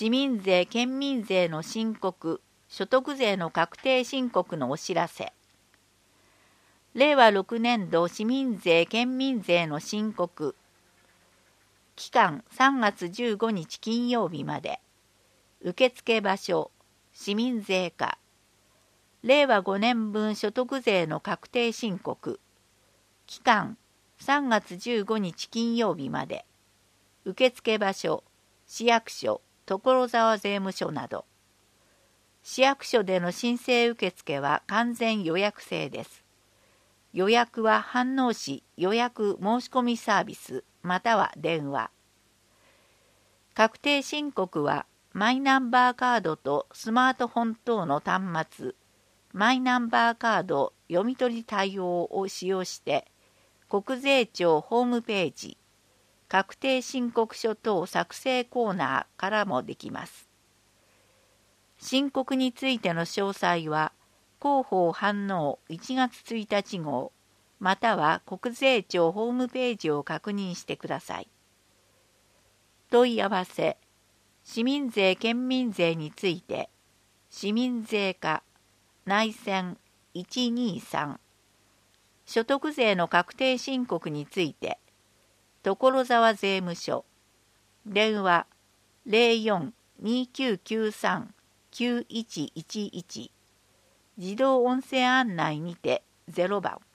市民税・県民税の申告、所得税の確定申告のお知らせ。令和6年度市民税・県民税の申告。期間3月15日金曜日まで。受付場所、市民税課。令和5年分所得税の確定申告。期間3月15日金曜日まで。受付場所、市役所、所沢税務署など。市役所での申請受付は完全予約制です。予約は飯能市予約申し込みサービスまたは電話。確定申告はマイナンバーカードとスマートフォン等の端末、マイナンバーカード読み取り対応を使用して、国税庁ホームページ、確定申告書等作成コーナーからもできます。申告についての詳細は、広報飯能1月1日号、または国税庁ホームページを確認してください。問い合わせ、市民税・県民税について、市民税課、内線123、所得税の確定申告について、所沢税務署、電話04-2993-9111、自動音声案内にて0番。